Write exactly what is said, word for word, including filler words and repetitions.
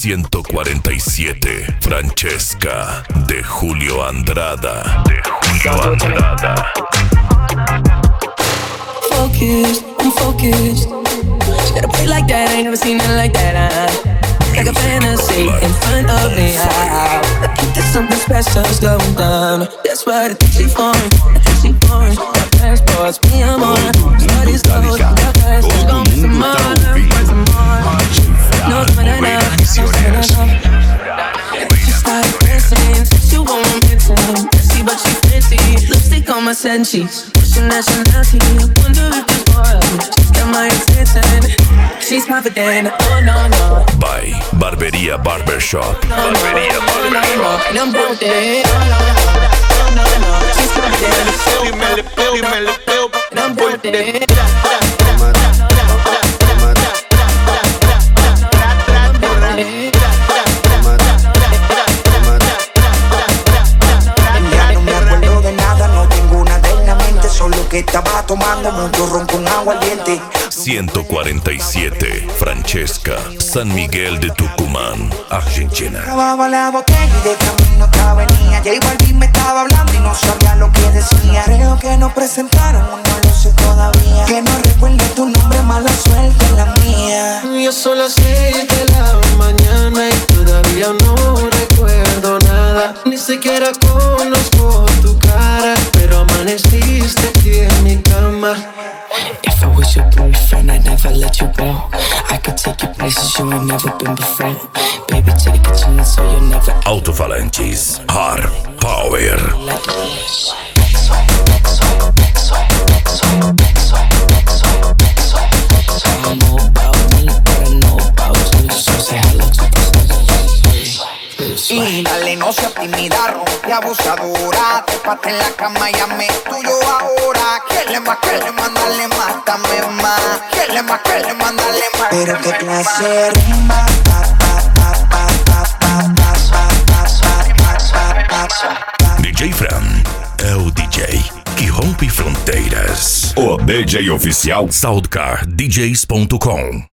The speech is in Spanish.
ciento cuarenta y siete, Francesca, de Julio Andrada. De Julio Andrada. Focused, I'm focused. She got a play like that, I ain't never seen it like that. Uh, like a fantasy in front of me. I, I think there's something special's going down. That's what I think she for me. I think she for me. Got passports, me I'm on. Studies closed, got passports, gon' be some more, find some more. No, it's my night out, no, it's my night out. She started dancing, she want me mixing. See, but she fancy. Lipstick on my set and she's pushing nationality. Wonder if this boy, she's got my attention. She's confident, oh no, no. By Barbería Barbershop. No, no, Barbería no, no, Barbershop. no. And I'm broke there, oh no, no, no, no, no. She's confident, and I'm broke there. Que estaba tomando mucho ron con agua caliente. ciento cuarenta y siete, Francesca, San Miguel de Tucumán, Argentina. Acababa la botella y de camino otra venía. J Balvin me estaba hablando y no sabía lo que decía. Creo que nos presentaron, no lo sé todavía. Que no recuerde tu nombre, mala suerte la mía. Ya son las seis de la mañana y todavía no recuerdo nada. Ni siquiera conozco tu cara, pero amaneciste aquí en mi cama. If I was your boyfriend, I'd never let you go. I could take you places you ain't never been before. Baby, take a chance so you'll never Alto-falantes, hard power. let go. I know about me, but I know about you. So say hello to Y dale, no seas tímida, rompe abusadora. Trépate en la cama y llame tuyo ahora. Quiere más, quiere más, dale más, dame más. Quiere más, quiere más, dale más. Pero qué clase de rumba. D J Fran é o D J que rompe fronteiras. O D J oficial Soundcar D Js ponto com.